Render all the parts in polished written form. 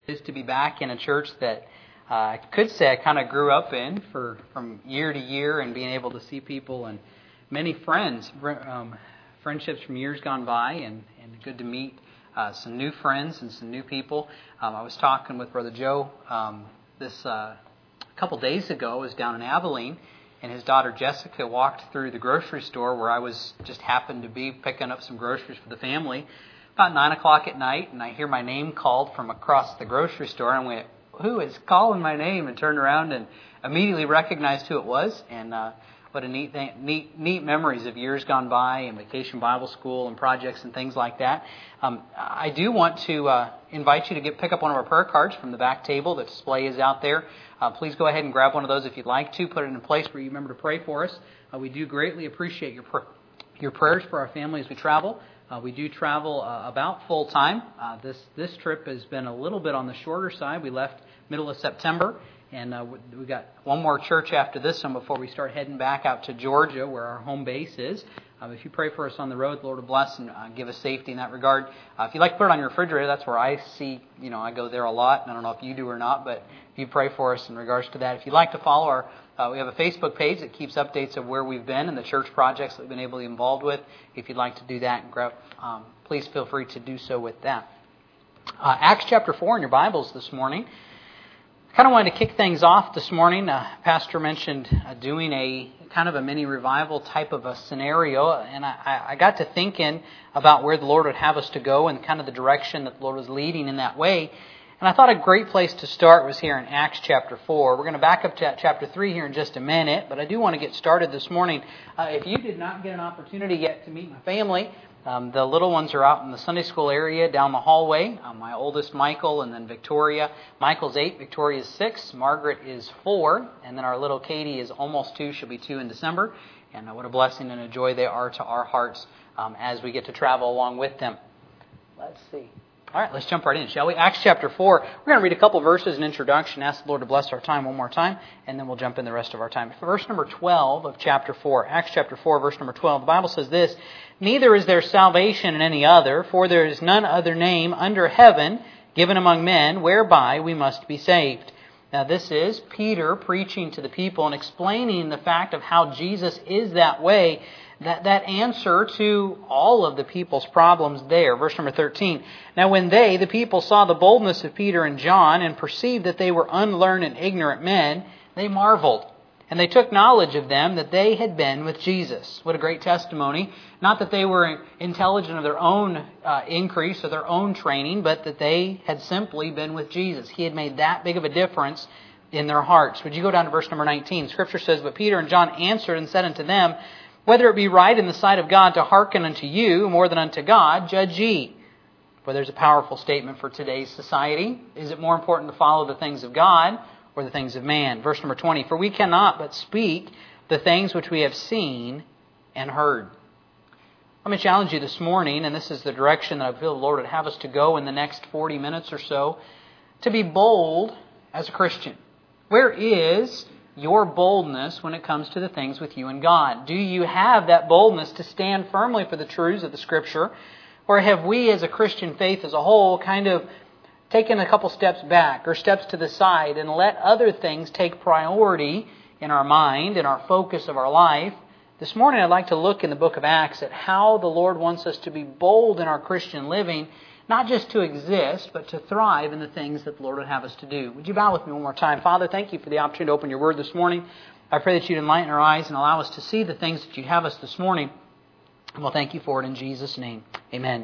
Is to be back in a church that I could say I kind of grew up in from year to year, and being able to see people and many friends, friendships from years gone by, and good to meet some new friends and some new people. I was talking with Brother Joe a couple days ago. I was down in Abilene, and his daughter Jessica walked through the grocery store where I was just happened to be picking up some groceries for the family. About 9 o'clock at night, and I hear my name called from across the grocery store, and I went, "Who is calling my name?" and turned around and immediately recognized who it was. And what a neat memories of years gone by, and Vacation Bible School and projects and things like that. I do want to invite you to pick up one of our prayer cards from the back table. The display is out there. Please go ahead and grab one of those if you'd like to. Put it in a place where you remember to pray for us. We do greatly appreciate your prayers for our family as we travel. We do travel about full time. This trip has been a little bit on the shorter side. We left middle of September, and we got one more church after this one before we start heading back out to Georgia, where our home base is. If you pray for us on the road, the Lord will bless and give us safety in that regard. If you'd like to put it on your refrigerator, that's where I see, I go there a lot, and I don't know if you do or not, but if you pray for us in regards to that. If you'd like to follow we have a Facebook page that keeps updates of where we've been and the church projects that we've been able to be involved with. If you'd like to do that, please feel free to do so with that. Acts chapter 4 in your Bibles this morning. I kind of wanted to kick things off this morning. Pastor mentioned doing a kind of a mini revival type of a scenario, and I got to thinking about where the Lord would have us to go and kind of the direction that the Lord was leading in that way. And I thought a great place to start was here in Acts chapter 4. We're going to back up to chapter 3 here in just a minute, but I do want to get started this morning. If you did not get an opportunity yet to meet my family, the little ones are out in the Sunday school area down the hallway. My oldest, Michael, and then Victoria. Michael's 8, Victoria's 6, Margaret is 4, and then our little Katie is almost 2. She'll be 2 in December. And what a blessing and a joy they are to our hearts as we get to travel along with them. Let's see. All right, let's jump right in, shall we? Acts chapter 4. We're going to read a couple verses in introduction, ask the Lord to bless our time one more time, and then we'll jump in the rest of our time. Verse number 12 of chapter 4. Acts chapter 4, verse number 12. The Bible says this, "Neither is there salvation in any other, for there is none other name under heaven given among men whereby we must be saved." Now this is Peter preaching to the people and explaining the fact of how Jesus is that way, that answer to all of the people's problems there. Verse number 13. "Now when they, the people, saw the boldness of Peter and John and perceived that they were unlearned and ignorant men, they marveled. And they took knowledge of them that they had been with Jesus." What a great testimony. Not that they were intelligent of their own increase or their own training, but that they had simply been with Jesus. He had made that big of a difference in their hearts. Would you go down to verse number 19? Scripture says, "But Peter and John answered and said unto them, Whether it be right in the sight of God to hearken unto you more than unto God, judge ye." Well, there's a powerful statement for today's society. Is it more important to follow the things of God or the things of man? Verse number 20, "For we cannot but speak the things which we have seen and heard." Let me challenge you this morning, and this is the direction that I feel the Lord would have us to go in the next 40 minutes or so, to be bold as a Christian. Where is your boldness when it comes to the things with you and God? Do you have that boldness to stand firmly for the truths of the Scripture? Or have we as a Christian faith as a whole kind of taken a couple steps back or steps to the side and let other things take priority in our mind, in our focus of our life? This morning I'd like to look in the book of Acts at how the Lord wants us to be bold in our Christian living, not just to exist, but to thrive in the things that the Lord would have us to do. Would you bow with me one more time? Father, thank you for the opportunity to open your word this morning. I pray that you'd enlighten our eyes and allow us to see the things that you'd have us this morning. And we'll thank you for it in Jesus' name. Amen.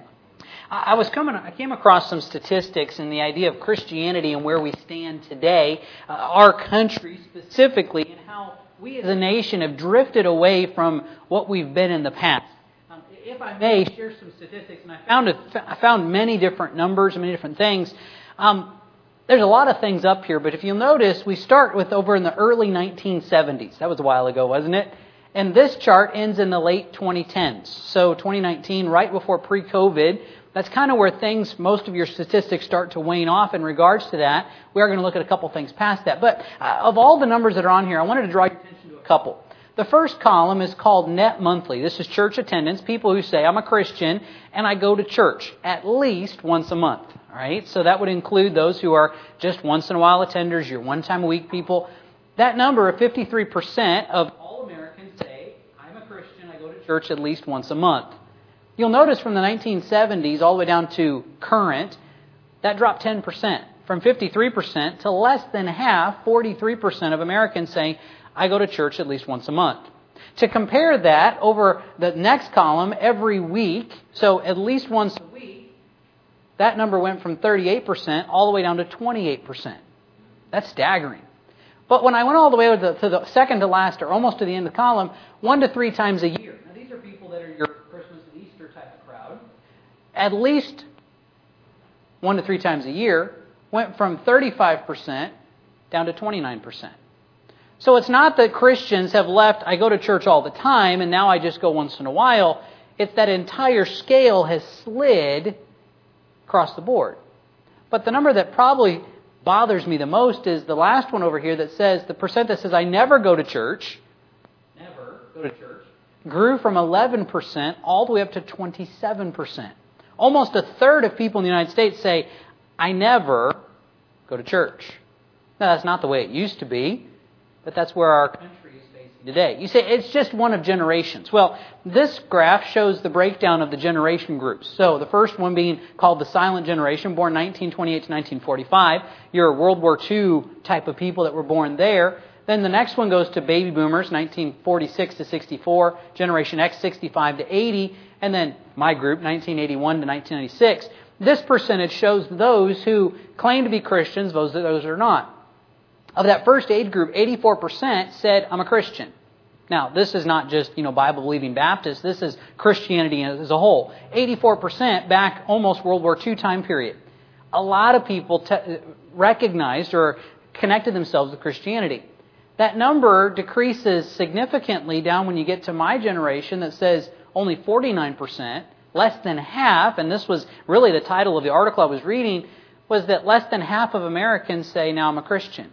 I came across some statistics in the idea of Christianity and where we stand today, our country specifically, and how we as a nation have drifted away from what we've been in the past. If I may share some statistics, and I found many different numbers, many different things. There's a lot of things up here, but if you'll notice, we start with over in the early 1970s. That was a while ago, wasn't it? And this chart ends in the late 2010s. So 2019, right before pre-COVID, that's kind of where most of your statistics start to wane off in regards to that. We are going to look at a couple things past that. But of all the numbers that are on here, I wanted to draw your attention to a couple. The first column is called net monthly. This is church attendance, people who say, I'm a Christian and I go to church at least once a month. All right, so that would include those who are just once in a while attenders, your one-time-a-week people. That number of 53% of all Americans say, I'm a Christian, I go to church at least once a month. You'll notice from the 1970s all the way down to current, that dropped 10%. From 53% to less than half, 43% of Americans saying, I go to church at least once a month. To compare that over the next column, every week, so at least once a week, that number went from 38% all the way down to 28%. That's staggering. But when I went all the way to the second to last, or almost to the end of the column, 1 to 3 times a year. Now these are people that are your Christmas and Easter type of crowd. At least 1 to 3 times a year went from 35% down to 29%. So it's not that Christians have left, I go to church all the time, and now I just go once in a while. It's that entire scale has slid across the board. But the number that probably bothers me the most is the last one over here that says, the percent that says, I never go to church, grew from 11% all the way up to 27%. Almost a third of people in the United States say, I never go to church. Now, that's not the way it used to be, but that's where our country is facing today. You say, it's just one of generations. Well, this graph shows the breakdown of the generation groups. So the first one being called the silent generation, born 1928 to 1945. You're a World War II type of people that were born there. Then the next one goes to baby boomers, 1946 to 64, Generation X, 65 to 80, and then my group, 1981 to 1996. This percentage shows those who claim to be Christians, those are not. Of that first age group, 84% said, I'm a Christian. Now, this is not just, Bible-believing Baptists. This is Christianity as a whole. 84% back almost World War II time period. A lot of people recognized or connected themselves with Christianity. That number decreases significantly down when you get to my generation that says only 49%, less than half, and this was really the title of the article I was reading, was that less than half of Americans say, now I'm a Christian.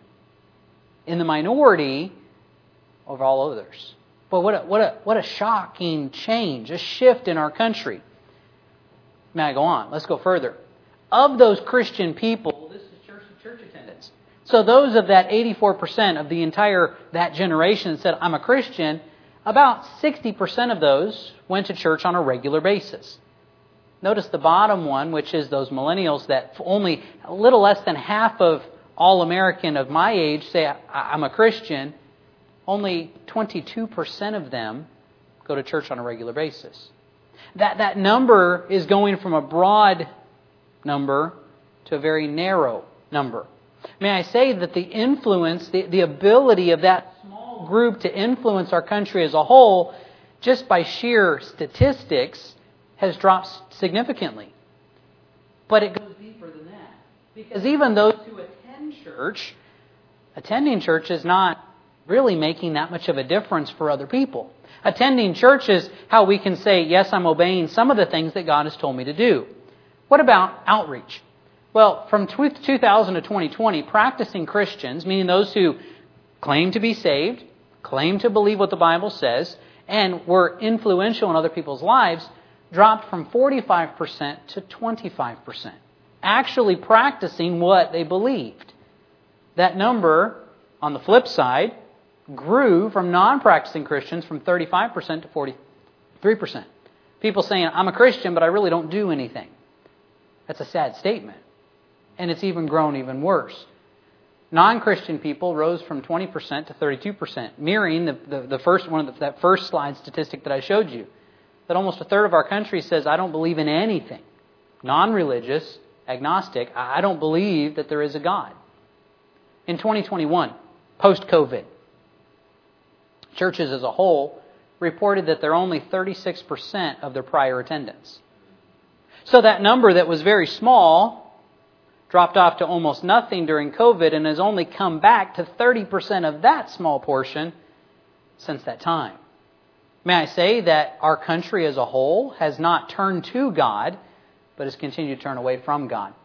In the minority of all others. But what a shocking change, a shift in our country. May I go on? Let's go further. Of those Christian people, this is church attendance. So those of that 84% of the entire, that generation that said, I'm a Christian, about 60% of those went to church on a regular basis. Notice the bottom one, which is those millennials, that only a little less than half of all American of my age say, I'm a Christian. Only 22% of them go to church on a regular basis. That number is going from a broad number to a very narrow number. May I say that the influence, the ability of that small group to influence our country as a whole, just by sheer statistics, has dropped significantly. But it goes deeper than that. Because even those who attend church, attending church is not really making that much of a difference for other people. Attending church is how we can say, yes, I'm obeying some of the things that God has told me to do. What about outreach? Well, from 2000 to 2020, practicing Christians, meaning those who claim to be saved, claim to believe what the Bible says, and were influential in other people's lives, dropped from 45% to 25%. Actually practicing what they believed. That number, on the flip side, grew from non-practicing Christians from 35% to 43%. People saying, I'm a Christian, but I really don't do anything. That's a sad statement. And it's even grown even worse. Non-Christian people rose from 20% to 32%, mirroring the first one of that first slide statistic that I showed you. That almost a third of our country says, I don't believe in anything. Non-religious, agnostic, I don't believe that there is a God. In 2021, post-COVID, churches as a whole reported that they're only 36% of their prior attendance. So that number that was very small dropped off to almost nothing during COVID and has only come back to 30% of that small portion since that time. May I say that our country as a whole has not turned to God, but has continued to turn away from God.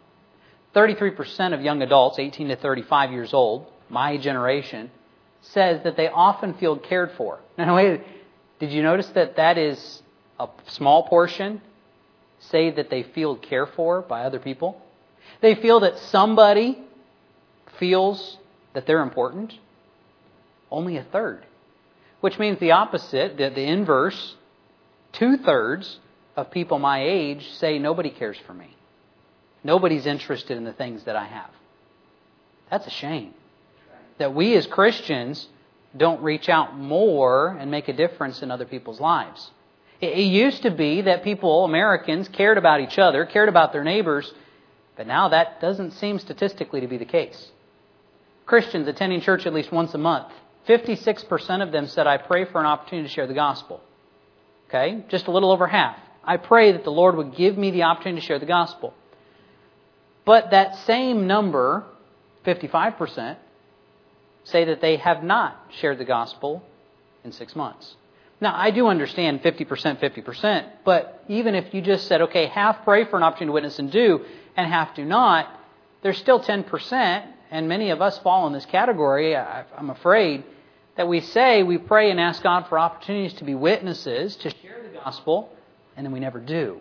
33% of young adults, 18 to 35 years old, my generation, says that they often feel cared for. Now, wait, did you notice that is a small portion say that they feel cared for by other people? They feel that somebody feels that they're important. Only a third. Which means the opposite, the inverse, 2/3 of people my age say nobody cares for me. Nobody's interested in the things that I have. That's a shame. That we as Christians don't reach out more and make a difference in other people's lives. It used to be that people, Americans, cared about each other, cared about their neighbors, but now that doesn't seem statistically to be the case. Christians attending church at least once a month, 56% of them said, I pray for an opportunity to share the gospel. Okay? Just a little over half. I pray that the Lord would give me the opportunity to share the gospel. But that same number, 55%, say that they have not shared the gospel in 6 months. Now, I do understand 50%, 50%, but even if you just said, okay, half pray for an opportunity to witness and do, and half do not, there's still 10%, and many of us fall in this category, I'm afraid, that we say we pray and ask God for opportunities to be witnesses, to share the gospel, and then we never do.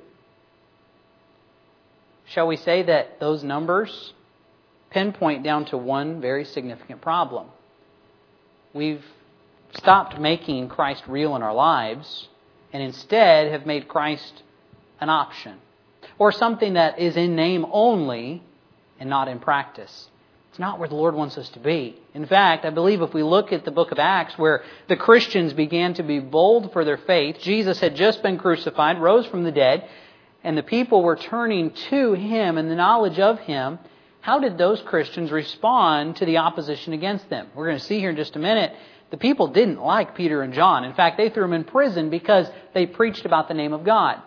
Shall we say that those numbers pinpoint down to one very significant problem? We've stopped making Christ real in our lives and instead have made Christ an option or something that is in name only and not in practice. It's not where the Lord wants us to be. In fact, I believe if we look at the book of Acts where the Christians began to be bold for their faith, Jesus had just been crucified, rose from the dead, and the people were turning to Him and the knowledge of Him. How did those Christians respond to the opposition against them? We're going to see here in just a minute. The people didn't like Peter and John. In fact, they threw them in prison because they preached about the name of God.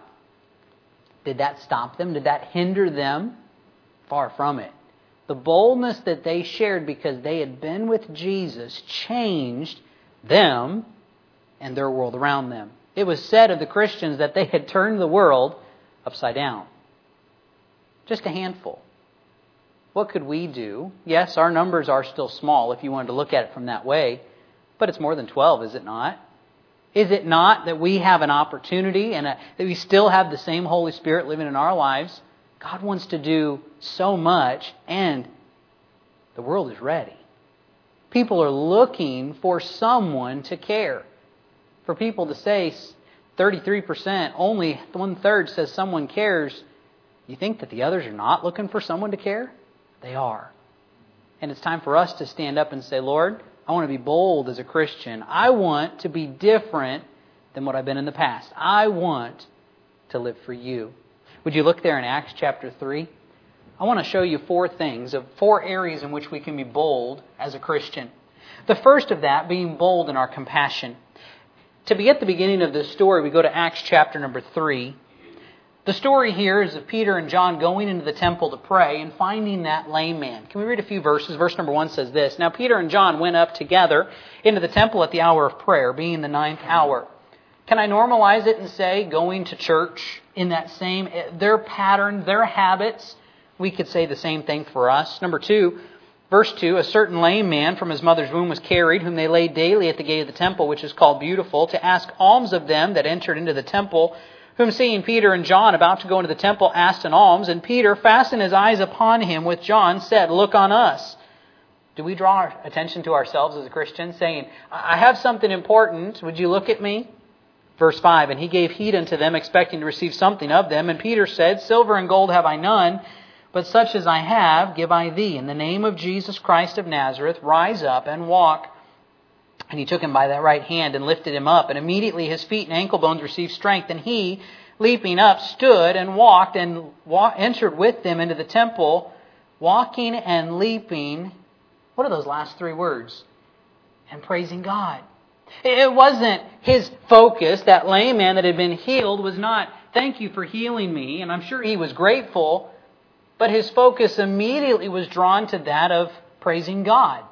Did that stop them? Did that hinder them? Far from it. The boldness that they shared because they had been with Jesus changed them and their world around them. It was said of the Christians that they had turned the world upside down. Just a handful. What could we do? Yes, our numbers are still small if you wanted to look at it from that way. But it's more than 12, is it not? Is it not that we have an opportunity and that we still have the same Holy Spirit living in our lives? God wants to do so much and the world is ready. People are looking for someone to care. For people to say 33%, only 1/3 says someone cares. You think that the others are not looking for someone to care? They are. And it's time for us to stand up and say, Lord, I want to be bold as a Christian. I want to be different than what I've been in the past. I want to live for you. Would you look there in Acts chapter 3? I want to show you 4 things, of 4 areas in which we can be bold as a Christian. The first of that being bold in our compassion. To be at the beginning of this story, we go to Acts chapter number 3. The story here is of Peter and John going into the temple to pray and finding that lame man. Can we read a few verses? Verse number 1 says this. Now Peter and John went up together into the temple at the hour of prayer, being the 9th hour. Can I normalize it and say going to church in that same, their pattern, their habits? We could say the same thing for us. Number 2, verse 2, a certain lame man from his mother's womb was carried, whom they laid daily at the gate of the temple, which is called Beautiful, to ask alms of them that entered into the temple, whom seeing Peter and John about to go into the temple asked an alms, and Peter, fastened his eyes upon him with John, said, Look on us. Do we draw our attention to ourselves as a Christian, saying, I have something important, would you look at me? Verse 5, and he gave heed unto them, expecting to receive something of them. And Peter said, Silver and gold have I none, but such as I have give I thee. In the name of Jesus Christ of Nazareth, rise up and walk. And he took him by that right hand and lifted him up. And immediately his feet and ankle bones received strength. And he, leaping up, stood and walked and entered with them into the temple, walking and leaping. What are those last 3 words? And praising God. It wasn't his focus. That lame man that had been healed was not, thank you for healing me. And I'm sure he was grateful. But his focus immediately was drawn to that of praising God.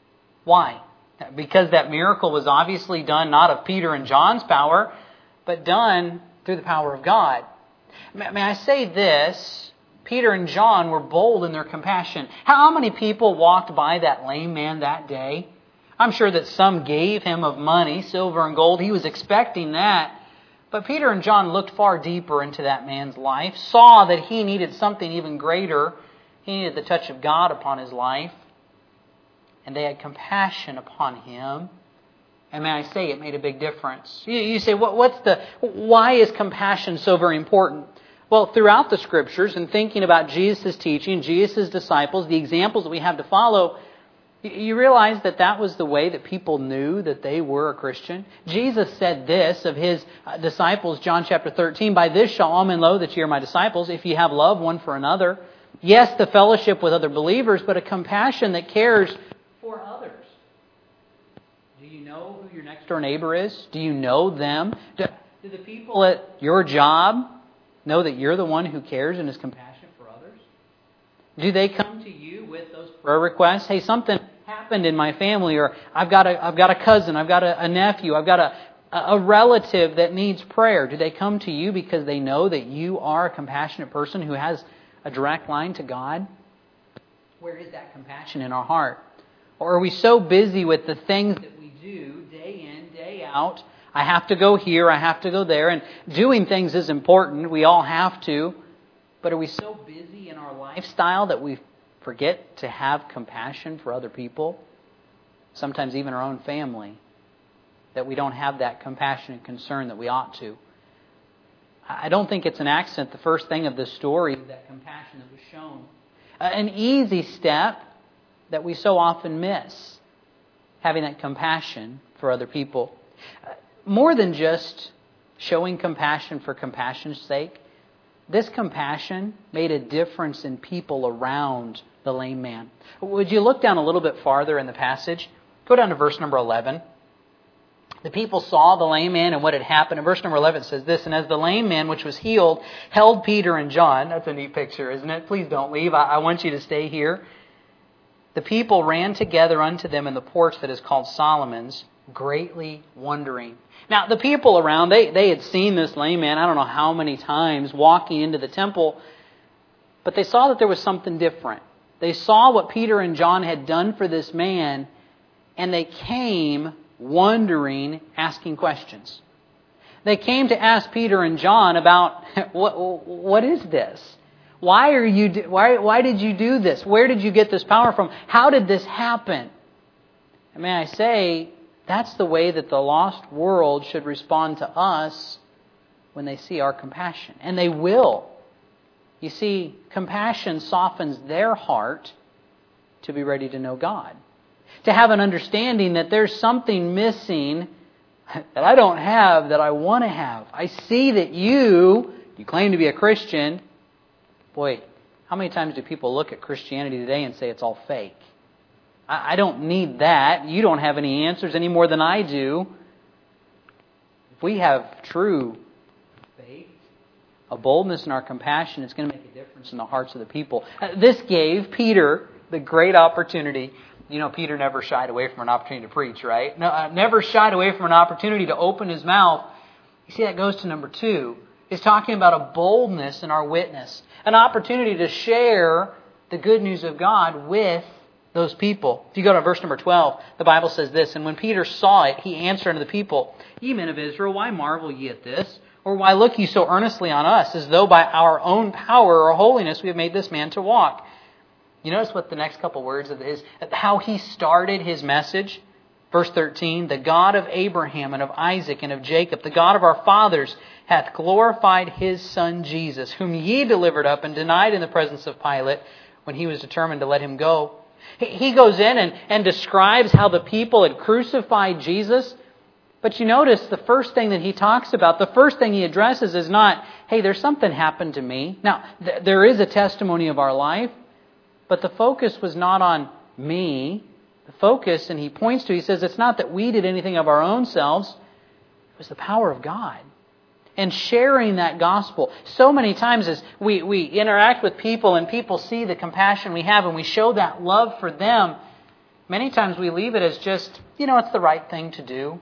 Why? Because that miracle was obviously done not of Peter and John's power, but done through the power of God. May I say this? Peter and John were bold in their compassion. How many people walked by that lame man that day? I'm sure that some gave him of money, silver and gold. He was expecting that. But Peter and John looked far deeper into that man's life, saw that he needed something even greater, He needed the touch of God upon his life. And they had compassion upon him. And may I say, it made a big difference. You say, why is compassion so very important? Well, throughout the Scriptures and thinking about Jesus' teaching, Jesus' disciples, the examples that we have to follow, you realize that was the way that people knew that they were a Christian. Jesus said this of His disciples, John chapter 13, "By this shall all men know that ye are my disciples, if ye have love one for another." Yes, the fellowship with other believers, but a compassion that cares for others. Do you know who your next door neighbor is? Do you know them? Do the people at your job know that you're the one who cares and is compassionate for others? Do they come to you with those prayer requests? Hey, something happened in my family, or I've got a cousin, I've got a nephew, I've got a relative that needs prayer. Do they come to you because they know that you are a compassionate person who has a direct line to God? Where is that compassion in our heart? Or are we so busy with the things that we do day in, day out? I have to go here, I have to go there. And doing things is important. We all have to. But are we so busy in our lifestyle that we forget to have compassion for other people? Sometimes even our own family. That we don't have that compassion and concern that we ought to. I don't think it's an accident, the first thing of this story, that compassion that was shown. An easy step that we so often miss. Having that compassion for other people. More than just showing compassion for compassion's sake, this compassion made a difference in people around the lame man. Would you look down a little bit farther in the passage? Go down to verse number 11. The people saw the lame man and what had happened. In verse number 11 it says this, "And as the lame man which was healed held Peter and John," that's a neat picture, isn't it? Please don't leave. I want you to stay here. "The people ran together unto them in the porch that is called Solomon's, greatly wondering." Now, the people around, they had seen this lame man, I don't know how many times, walking into the temple, but they saw that there was something different. They saw what Peter and John had done for this man, and they came wondering, asking questions. They came to ask Peter and John about, what is this? Why did you do this? Where did you get this power from? How did this happen? And may I say, that's the way that the lost world should respond to us when they see our compassion. And they will. You see, compassion softens their heart to be ready to know God. To have an understanding that there's something missing that I don't have that I want to have. I see that you claim to be a Christian. Boy, how many times do people look at Christianity today and say it's all fake? I don't need that. You don't have any answers any more than I do. If we have true faith, a boldness in our compassion, it's going to make a difference in the hearts of the people. This gave Peter the great opportunity. You know, Peter never shied away from an opportunity to preach, right? No, never shied away from an opportunity to open his mouth. You see, that goes to number 2. It's talking about a boldness in our witness. An opportunity to share the good news of God with those people. If you go to verse number 12, the Bible says this, "And when Peter saw it, he answered unto the people, Ye men of Israel, why marvel ye at this? Or why look ye so earnestly on us, as though by our own power or holiness we have made this man to walk?" You notice what the next couple words of is, how he started his message. Verse 13, "The God of Abraham and of Isaac and of Jacob, the God of our fathers, hath glorified His Son Jesus, whom ye delivered up and denied in the presence of Pilate when he was determined to let him go." He goes in and describes how the people had crucified Jesus. But you notice the first thing that he talks about, the first thing he addresses is not, hey, there's something happened to me. Now, there is a testimony of our life. But the focus was not on me. The focus, and he points to, he says, it's not that we did anything of our own selves. It was the power of God. And sharing that gospel. So many times as we interact with people and people see the compassion we have and we show that love for them, many times we leave it as just, it's the right thing to do.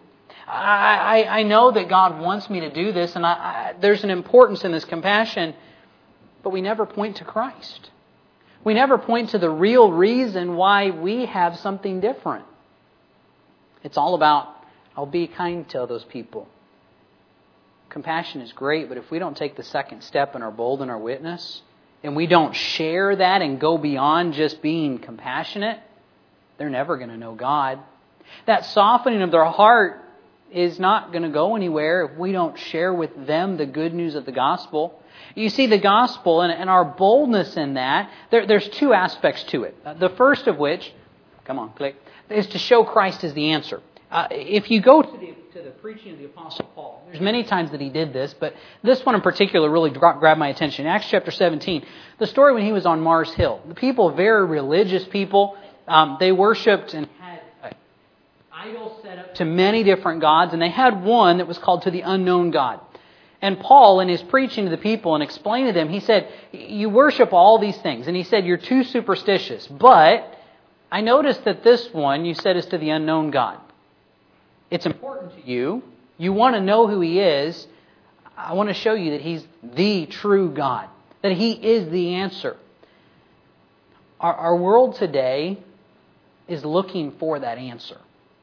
I know that God wants me to do this and there's an importance in this compassion, but we never point to Christ. We never point to the real reason why we have something different. It's all about, I'll be kind to those people. Compassion is great, but if we don't take the second step and are bold in our witness, and we don't share that and go beyond just being compassionate, they're never going to know God. That softening of their heart is not going to go anywhere if we don't share with them the good news of the gospel. You see, the gospel and our boldness in that, there's two aspects to it. The first of which, is to show Christ as the answer. If you go to the preaching of the Apostle Paul, there's many times that he did this, but this one in particular really grabbed my attention. Acts chapter 17, the story when he was on Mars Hill. The people, very religious people, they worshipped and had idols set up to many different gods, and they had one that was called to the unknown God. And Paul, in his preaching to the people and explaining to them, he said, you worship all these things. And he said, you're too superstitious. But I noticed that this one you said is to the unknown God. It's important to you. You want to know who He is. I want to show you that He's the true God. That He is the answer. Our world today is looking for that answer.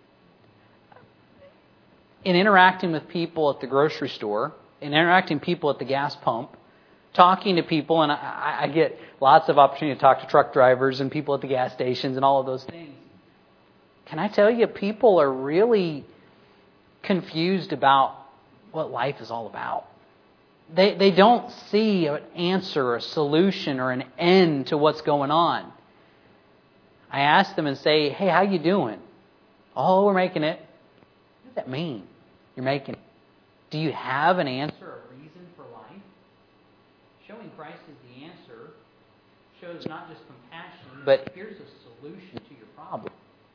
In interacting with people at the grocery store, in interacting with people at the gas pump, talking to people, and I get lots of opportunity to talk to truck drivers and people at the gas stations and all of those things. Can I tell you, people are really confused about what life is all about. They don't see an answer, or a solution, or an end to what's going on. I ask them and say, hey, how you doing? Oh, we're making it. What does that mean? You're making it. Do you have an answer, a reason for life? Showing Christ as the answer shows not just compassion, but here's a solution to your problem.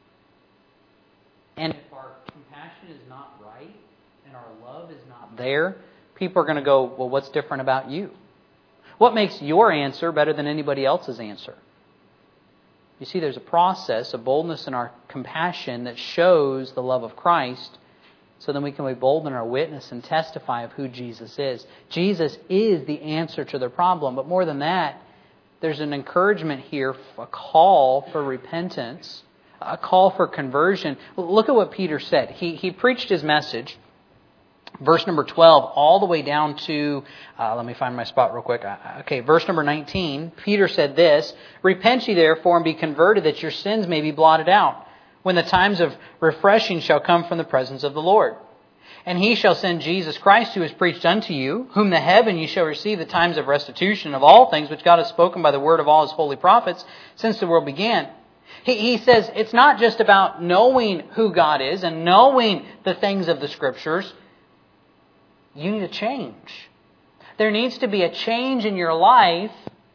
And if our compassion is not right and our love is not there, people are going to go, well, what's different about you? What makes your answer better than anybody else's answer? You see, there's a process, a boldness in our compassion that shows the love of Christ, so then we can be bold in our witness and testify of who Jesus is. Jesus is the answer to their problem. But more than that, there's an encouragement here, a call for repentance, a call for conversion. Look at what Peter said. He preached his message, verse number 12, all the way down to, let me find my spot real quick. Okay, verse number 19. Peter said this, repent ye therefore and be converted, that your sins may be blotted out, when the times of refreshing shall come from the presence of the Lord. And He shall send Jesus Christ, who is preached unto you, whom the heaven ye shall receive the times of restitution of all things which God has spoken by the word of all His holy prophets since the world began. He says it's not just about knowing who God is and knowing the things of the Scriptures. You need a change. There needs to be a change in your life.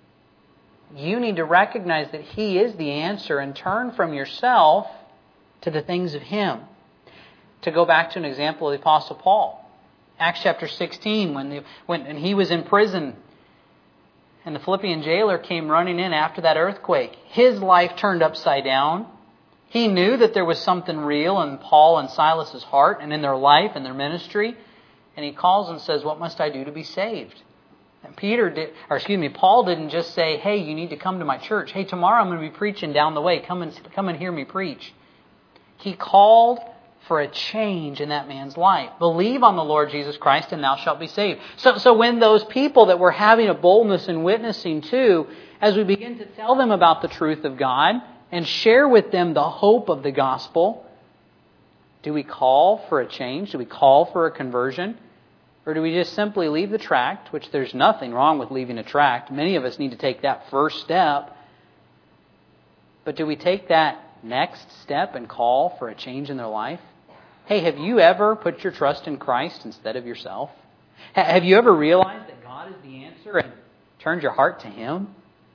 You need to recognize that He is the answer and turn from yourself to the things of Him. To go back to an example of the Apostle Paul. Acts chapter 16, when he was in prison and the Philippian jailer came running in after that earthquake. His life turned upside down. He knew that there was something real in Paul and Silas's heart and in their life and their ministry. And he calls and says, what must I do to be saved? And Paul didn't just say, hey, you need to come to my church. Hey, tomorrow I'm going to be preaching down the way. Come and hear me preach. He called for a change in that man's life. Believe on the Lord Jesus Christ and thou shalt be saved. So when those people that we're having a boldness in witnessing to, as we begin to tell them about the truth of God and share with them the hope of the gospel, do we call for a change? Do we call for a conversion? Or do we just simply leave the tract, which there's nothing wrong with leaving a tract. Many of us need to take that first step. But do we take that next step and call for a change in their life? Hey, have you ever put your trust in Christ instead of yourself? Have you ever realized that God is the answer and turned your heart to Him?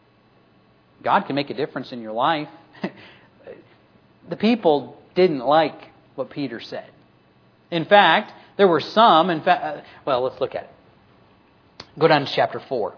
God can make a difference in your life. The people didn't like what Peter said. In fact, there were some, let's look at it. Go down to chapter 4.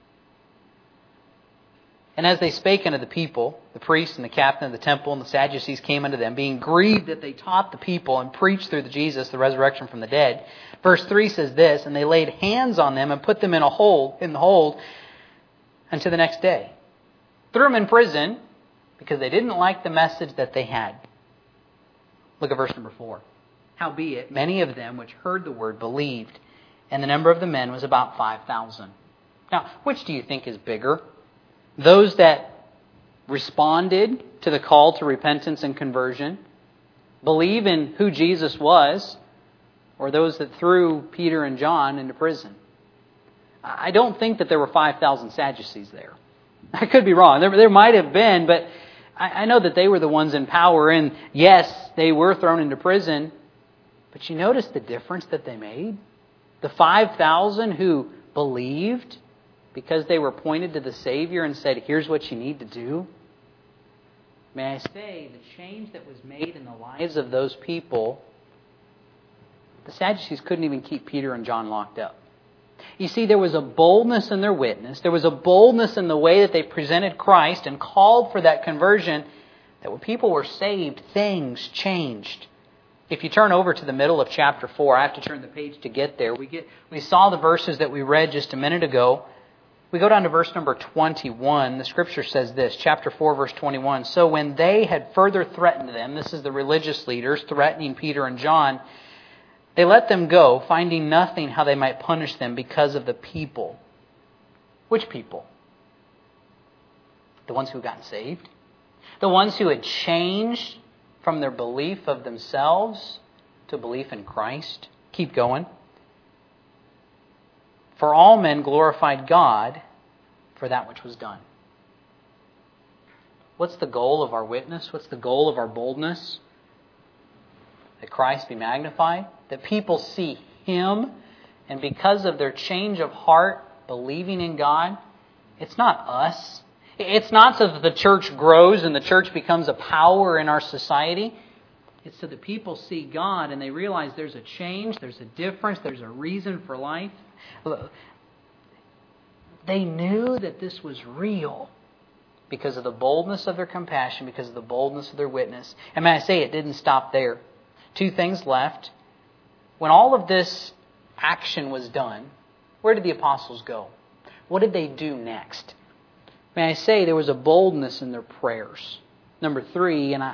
And as they spake unto the people, the priests and the captain of the temple and the Sadducees came unto them, being grieved that they taught the people and preached through Jesus the resurrection from the dead. Verse 3 says this, and they laid hands on them and put them in the hold until the next day. Threw them in prison because they didn't like the message that they had. Look at verse number 4. Howbeit, many of them which heard the word believed, and the number of the men was about 5,000. Now, which do you think is bigger? Those that responded to the call to repentance and conversion, believe in who Jesus was, or those that threw Peter and John into prison? I don't think that there were 5,000 Sadducees there. I could be wrong. There might have been, but I know that they were the ones in power. And yes, they were thrown into prison. But you notice the difference that they made? The 5,000 who believed because they were pointed to the Savior and said, here's what you need to do. May I say, the change that was made in the lives of those people, the Sadducees couldn't even keep Peter and John locked up. You see, there was a boldness in their witness. There was a boldness in the way that they presented Christ and called for that conversion, that when people were saved, things changed. If you turn over to the middle of chapter 4, I have to turn the page to get there. We saw the verses that we read just a minute ago. We go down to verse number 21. The Scripture says this, chapter 4, verse 21. So when they had further threatened them, this is the religious leaders threatening Peter and John, they let them go, finding nothing how they might punish them because of the people. Which people? The ones who got saved? The ones who had changed from their belief of themselves to belief in Christ? Keep going. For all men glorified God for that which was done. What's the goal of our witness? What's the goal of our boldness? That Christ be magnified, that people see Him, and because of their change of heart, believing in God, it's not us. It's not so that the church grows and the church becomes a power in our society. It's so that people see God and they realize there's a change, there's a difference, there's a reason for life. They knew that this was real because of the boldness of their compassion, because of the boldness of their witness. And may I say, it didn't stop there. Two things left. When all of this action was done, where did the apostles go? What did they do next? May I say, there was a boldness in their prayers. Number 3, and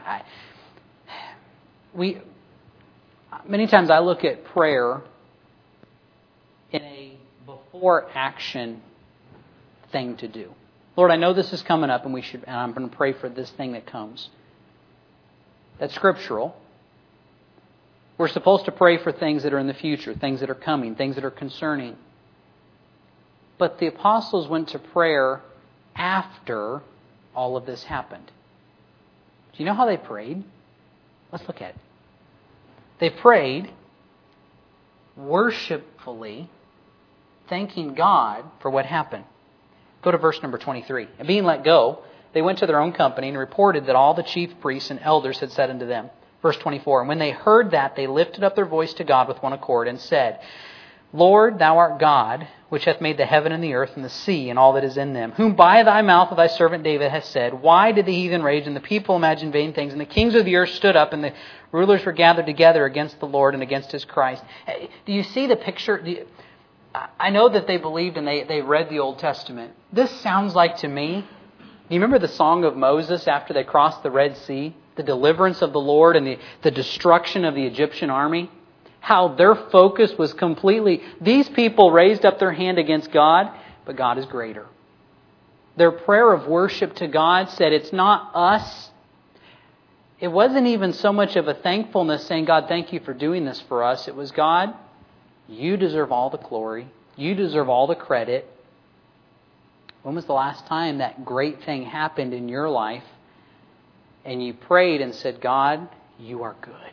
many times I look at prayer in a before action thing to do. Lord, I know this is coming up, and I'm going to pray for this thing that comes. That's scriptural. We're supposed to pray for things that are in the future, things that are coming, things that are concerning. But the apostles went to prayer after all of this happened. Do you know how they prayed? Let's look at it. They prayed worshipfully, thanking God for what happened. Go to verse number 23. And being let go, they went to their own company and reported that all the chief priests and elders had said unto them. Verse 24. And when they heard that, they lifted up their voice to God with one accord and said, Lord, Thou art God, which hath made the heaven and the earth and the sea and all that is in them, whom by Thy mouth of Thy servant David hath said, Why did the heathen rage and the people imagine vain things? And the kings of the earth stood up and the rulers were gathered together against the Lord and against His Christ. Do you see the picture? I know that they believed and they read the Old Testament. This sounds like to me, do you remember the song of Moses after they crossed the Red Sea? The deliverance of the Lord and the destruction of the Egyptian army? How their focus was completely, these people raised up their hand against God, but God is greater. Their prayer of worship to God said, it's not us. It wasn't even so much of a thankfulness saying, God, thank you for doing this for us. It was, God, you deserve all the glory. You deserve all the credit. When was the last time that great thing happened in your life and you prayed and said, God, you are good.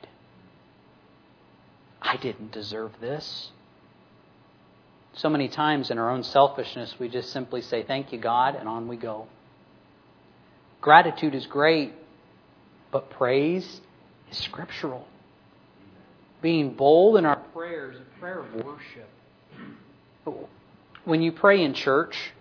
I didn't deserve this. So many times in our own selfishness, we just simply say, thank you, God, and on we go. Gratitude is great, but praise is scriptural. Being bold in our prayers, a prayer of worship. When you pray in church,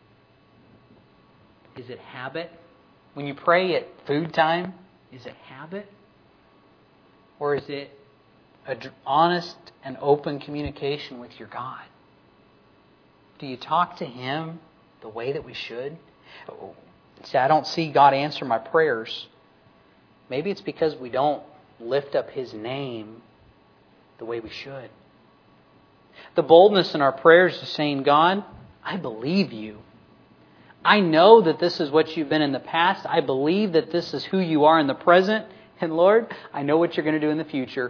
is it habit? When you pray at food time, is it habit? Or is it an honest and open communication with your God? Do you talk to Him the way that we should? See, I don't see God answer my prayers. Maybe it's because we don't lift up His name the way we should. The boldness in our prayers is saying, God, I believe you. I know that this is what you've been in the past. I believe that this is who you are in the present. And Lord, I know what you're going to do in the future.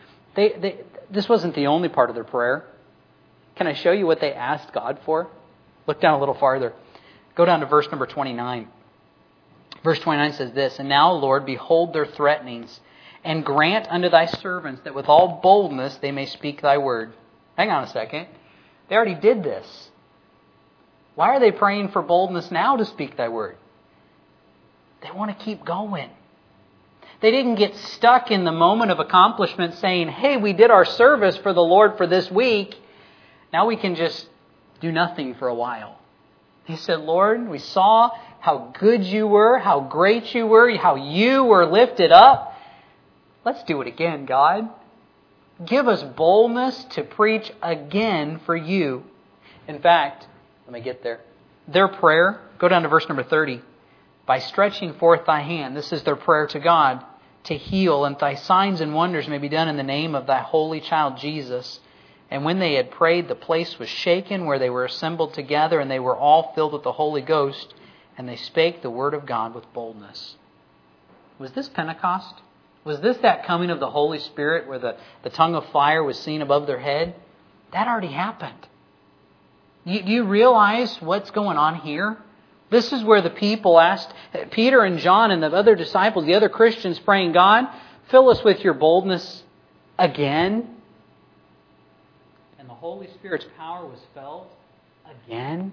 This wasn't the only part of their prayer. Can I show you what they asked God for? Look down a little farther. Go down to verse number 29. Verse 29 says this, And now, Lord, behold their threatenings, and grant unto thy servants that with all boldness they may speak thy word. Hang on a second. They already did this. Why are they praying for boldness now to speak thy word? They want to keep going. They didn't get stuck in the moment of accomplishment saying, hey, we did our service for the Lord for this week. Now we can just do nothing for a while. He said, Lord, we saw how good you were, how great you were, how you were lifted up. Let's do it again, God. Give us boldness to preach again for you. In fact, let me get there. Their prayer, go down to verse number 30. By stretching forth thy hand, this is their prayer to God, to heal, and thy signs and wonders may be done in the name of thy holy child Jesus. And when they had prayed, the place was shaken where they were assembled together, and they were all filled with the Holy Ghost, and they spake the word of God with boldness. Was this Pentecost? Was this that coming of the Holy Spirit where the tongue of fire was seen above their head? That already happened. Do you realize what's going on here? This is where the people asked Peter and John and the other disciples, the other Christians, praying, God, fill us with your boldness again. And the Holy Spirit's power was felt again.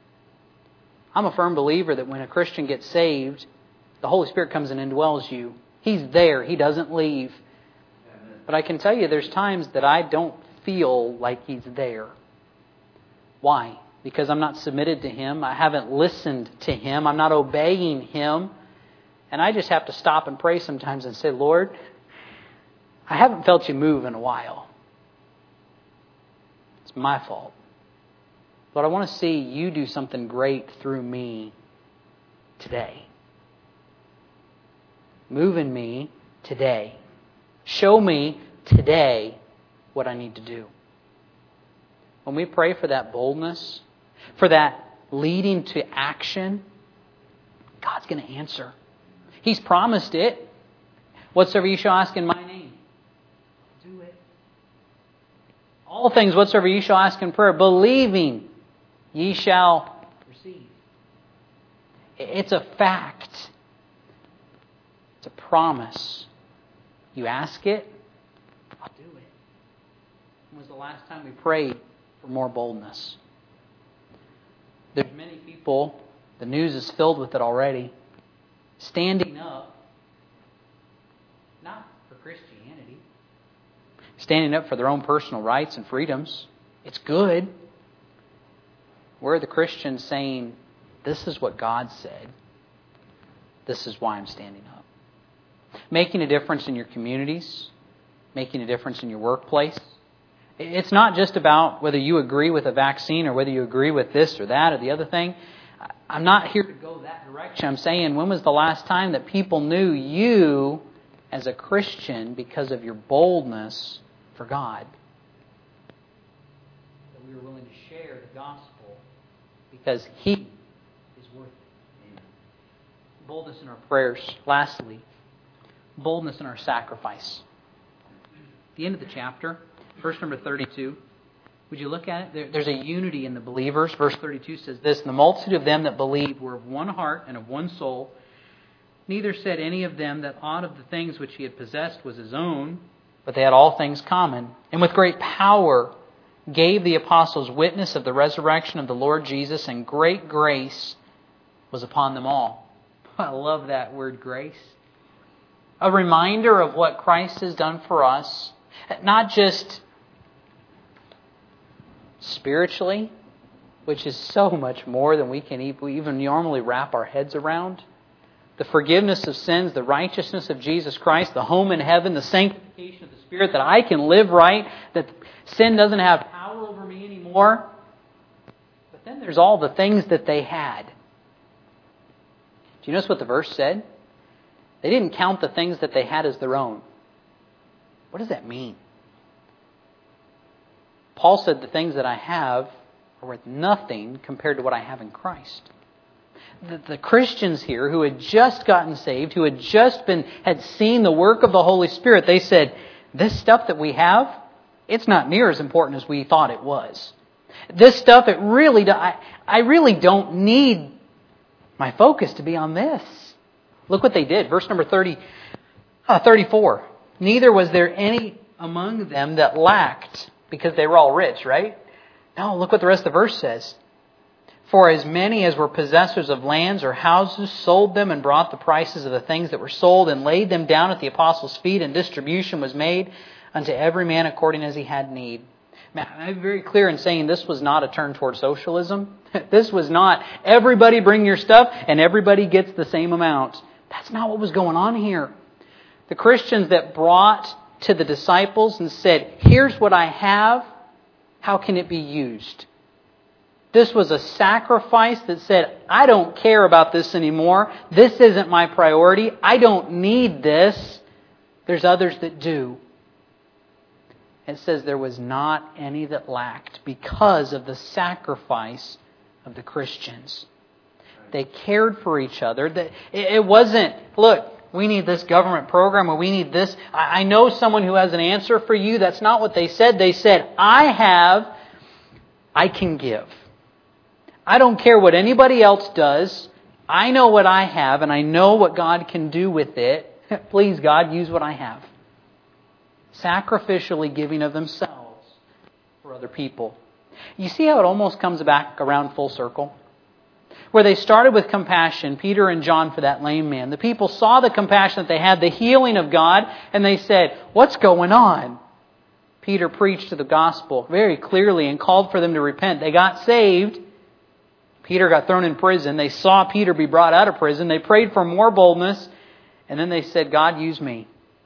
I'm a firm believer that when a Christian gets saved, the Holy Spirit comes and indwells you. He's there. He doesn't leave. But I can tell you there's times that I don't feel like He's there. Why? Because I'm not submitted to Him. I haven't listened to Him. I'm not obeying Him. And I just have to stop and pray sometimes and say, Lord, I haven't felt you move in a while. It's my fault. But I want to see you do something great through me today. Move in me today. Show me today what I need to do. When we pray for that boldness, for that leading to action, God's going to answer. He's promised it. Whatsoever you shall ask in my name, do it. All things whatsoever you shall ask in prayer, believing ye shall receive. It's a fact. It's a promise. You ask it, I'll do it. When was the last time we prayed for more boldness? There's many people, the news is filled with it already, standing up, not for Christianity, standing up for their own personal rights and freedoms. It's good. Where are the Christians saying, this is what God said. This is why I'm standing up. Making a difference in your communities, making a difference in your workplace. It's not just about whether you agree with a vaccine or whether you agree with this or that or the other thing. I'm not here to go that direction. I'm saying, when was the last time that people knew you as a Christian because of your boldness for God? That we were willing to share the gospel because He is worth it. Boldness in our prayers. Lastly, boldness in our sacrifice. At the end of the chapter, verse number 32, would you look at it? There's a unity in the believers. Verse 32 says this, And the multitude of them that believed were of one heart and of one soul. Neither said any of them that aught of the things which he had possessed was his own, but they had all things common. And with great power gave the apostles witness of the resurrection of the Lord Jesus, and great grace was upon them all. I love that word, grace. A reminder of what Christ has done for us, not just spiritually, which is so much more than we can even normally wrap our heads around. The forgiveness of sins, the righteousness of Jesus Christ, the home in heaven, the sanctification of the Spirit, that I can live right, that sin doesn't have power over me anymore. But then there's all the things that they had. Do you notice what the verse said? They didn't count the things that they had as their own. What does that mean? Paul said, the things that I have, are worth nothing compared to what I have in Christ. The Christians here who had just gotten saved, who had seen the work of the Holy Spirit, they said, this stuff that we have, it's not near as important as we thought it was. This stuff, I really don't need my focus to be on this. Look what they did. Verse number 34. Neither was there any among them that lacked, because they were all rich, right? No, look what the rest of the verse says. For as many as were possessors of lands or houses sold them and brought the prices of the things that were sold and laid them down at the apostles' feet, and distribution was made unto every man according as he had need. I'm very clear in saying this was not a turn toward socialism. This was not everybody bring your stuff and everybody gets the same amount. That's not what was going on here. The Christians that brought to the disciples and said, here's what I have, how can it be used? This was a sacrifice that said, I don't care about this anymore. This isn't my priority. I don't need this. There's others that do. It says there was not any that lacked because of the sacrifice of the Christians. They cared for each other. It wasn't, look, we need this government program or we need this. I know someone who has an answer for you. That's not what they said. They said, I can give. I don't care what anybody else does. I know what I have and I know what God can do with it. Please, God, use what I have. Sacrificially giving of themselves for other people. You see how it almost comes back around full circle? Where they started with compassion, Peter and John for that lame man. The people saw the compassion that they had, the healing of God, and they said, what's going on? Peter preached the gospel very clearly and called for them to repent. They got saved. Peter got thrown in prison. They saw Peter be brought out of prison. They prayed for more boldness. And then they said, God, use me.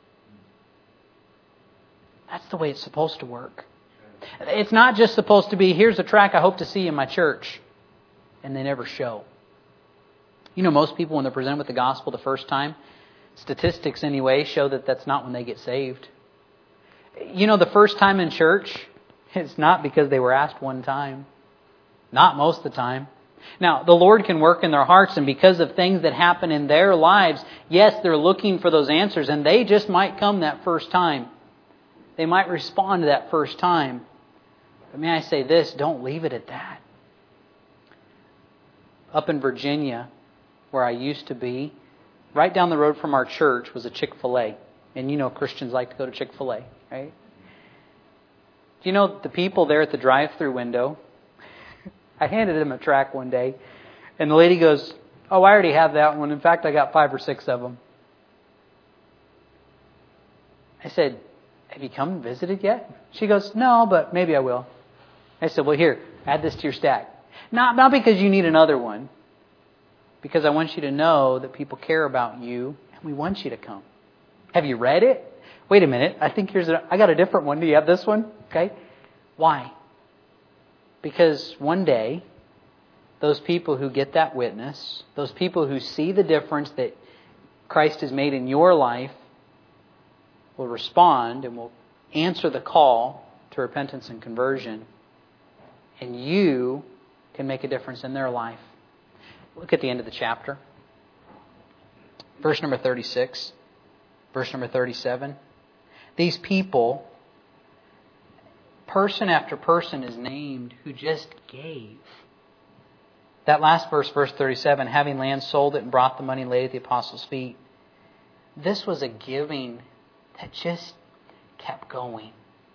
That's the way it's supposed to work. It's not just supposed to be, here's a tract I hope to see in my church. And they never show. You know, most people when they're presented with the gospel the first time, statistics anyway, show that that's not when they get saved. You know, the first time in church, it's not because they were asked one time. Not most of the time. Now, the Lord can work in their hearts, and because of things that happen in their lives, yes, they're looking for those answers, and they just might come that first time. They might respond to that first time. But may I say this, don't leave it at that. Up in Virginia, where I used to be, right down the road from our church was a Chick-fil-A. And you know Christians like to go to Chick-fil-A, right? Do you know the people there at the drive-thru window? I handed them a tract one day, and the lady goes, oh, I already have that one. In fact, I got 5 or 6 of them. I said, have you come and visited yet? She goes, no, but maybe I will. I said, well, here, add this to your stack. Not because you need another one, because I want you to know that people care about you, and we want you to come. Have you read it? Wait a minute, I got a different one. Do you have this one? Okay. Why? Because one day, those people who get that witness, those people who see the difference that Christ has made in your life, will respond and will answer the call to repentance and conversion. And you can make a difference in their life. Look at the end of the chapter. Verse number 36. Verse number 37. These people, person after person is named who just gave. That last verse, verse 37, having land sold it and brought the money laid at the apostles' feet. This was a giving that just kept going.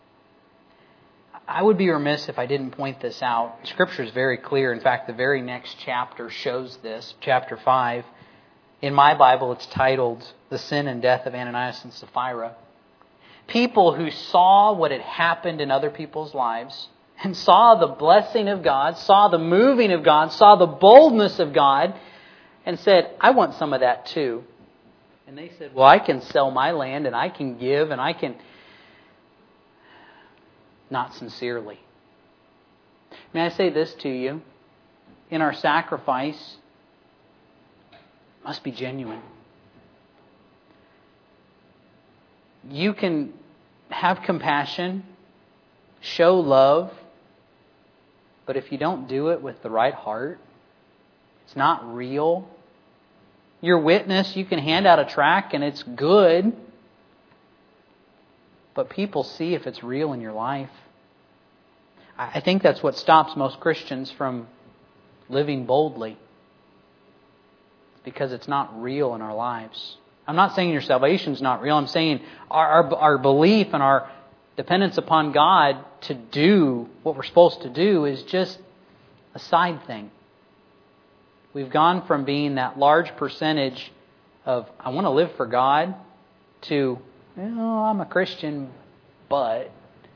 I would be remiss if I didn't point this out. Scripture is very clear. In fact, the very next chapter shows this. Chapter 5. In my Bible, it's titled The Sin and Death of Ananias and Sapphira. People who saw what had happened in other people's lives and saw the blessing of God, saw the moving of God, saw the boldness of God, and said, I want some of that too. And they said, well, I can sell my land and I can give and I can... Not sincerely. May I say this to you? In our sacrifice, it must be genuine. You can have compassion, show love, But if you don't do it with the right heart, it's not real. Your witness, you can hand out a tract and it's good. But people see if it's real in your life. I think that's what stops most Christians from living boldly. Because it's not real in our lives. I'm not saying your salvation's not real. I'm saying our belief and our dependence upon God to do what we're supposed to do is just a side thing. We've gone from being that large percentage of, I want to live for God, to, I'm a Christian, but...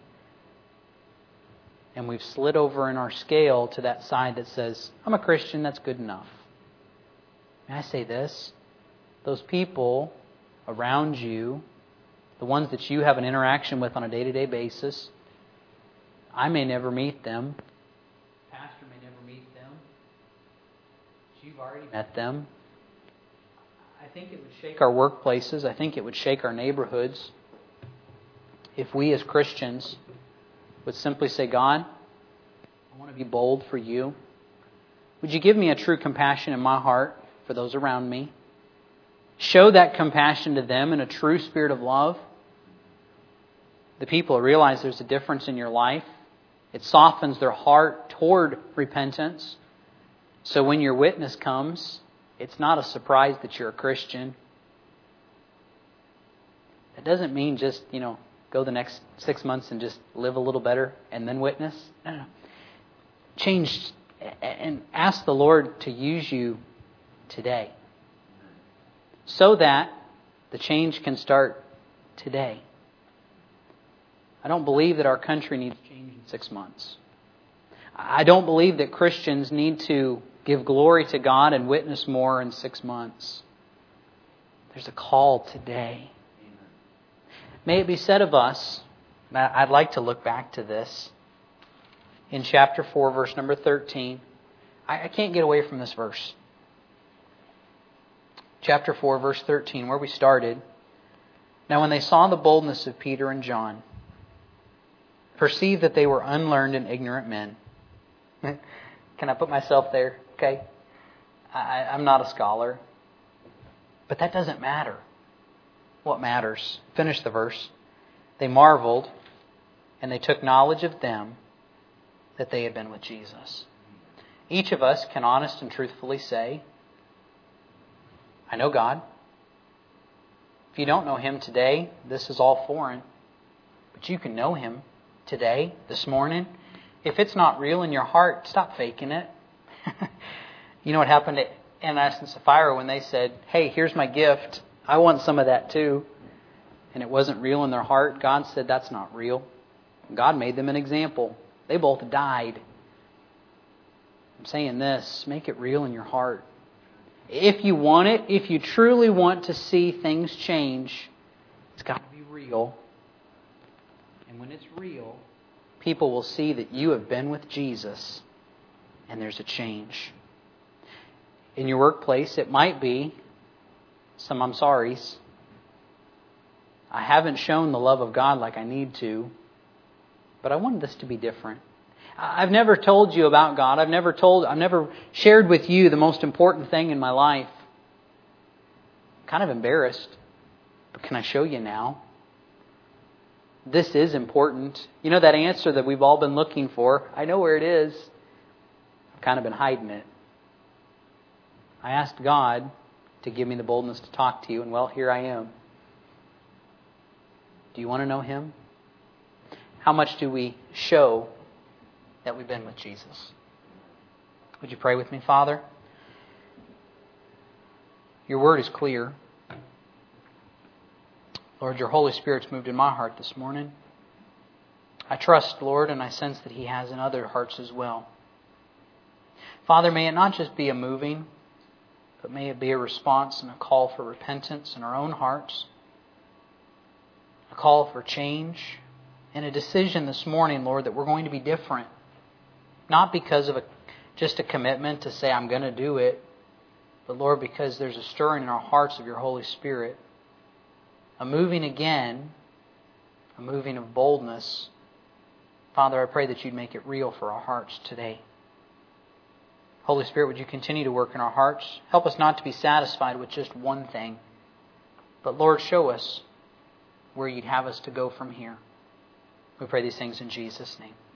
And we've slid over in our scale to that side that says, I'm a Christian, that's good enough. May I say this? Those people around you, the ones that you have an interaction with on a day-to-day basis, I may never meet them. Pastor may never meet them. But you've already met them. I think it would shake our workplaces. I think it would shake our neighborhoods if we as Christians would simply say, God, I want to be bold for you. Would you give me a true compassion in my heart for those around me? Show that compassion to them in a true spirit of love. The people realize there's a difference in your life. It softens their heart toward repentance. So when your witness comes, it's not a surprise that you're a Christian. That doesn't mean just, go the next 6 months and just live a little better and then witness. No. Change and ask the Lord to use you today so that the change can start today. I don't believe that our country needs change in 6 months. I don't believe that Christians need to give glory to God and witness more in 6 months. There's a call today. May it be said of us, I'd like to look back to this, in chapter 4, verse number 13. I can't get away from this verse. Chapter 4, verse 13, where we started. Now when they saw the boldness of Peter and John, perceived that they were unlearned and ignorant men. Can I put myself there? Okay. I'm not a scholar. But that doesn't matter. What matters? Finish the verse. They marveled, and they took knowledge of them that they had been with Jesus. Each of us can honest and truthfully say, I know God. If you don't know Him today, this is all foreign. But you can know Him today, this morning. If it's not real in your heart, stop faking it. You know what happened to Ananias and Sapphira when they said, hey, here's my gift. I want some of that too. And it wasn't real in their heart. God said, that's not real. God made them an example. They both died. I'm saying this, make it real in your heart. If you want it, if you truly want to see things change, it's got to be real. And when it's real, people will see that you have been with Jesus and there's a change. In your workplace, it might be some I'm sorry's. I haven't shown the love of God like I need to, but I wanted this to be different. I've never told you about God. I've never shared with you the most important thing in my life. I'm kind of embarrassed, but can I show you now? This is important. You know that answer that we've all been looking for? I know where it is. I've kind of been hiding it. I asked God to give me the boldness to talk to you, and well, here I am. Do you want to know Him? How much do we show that we've been with Jesus? Would you pray with me, Father? Your word is clear. Lord, your Holy Spirit's moved in my heart this morning. I trust, Lord, and I sense that He has in other hearts as well. Father, may it not just be a moving, but may it be a response and a call for repentance in our own hearts, a call for change, and a decision this morning, Lord, that we're going to be different. Not because of just a commitment to say, I'm going to do it, but Lord, because there's a stirring in our hearts of your Holy Spirit, a moving again, a moving of boldness, Father, I pray that you'd make it real for our hearts today. Holy Spirit, would you continue to work in our hearts? Help us not to be satisfied with just one thing. But Lord, show us where you'd have us to go from here. We pray these things in Jesus' name.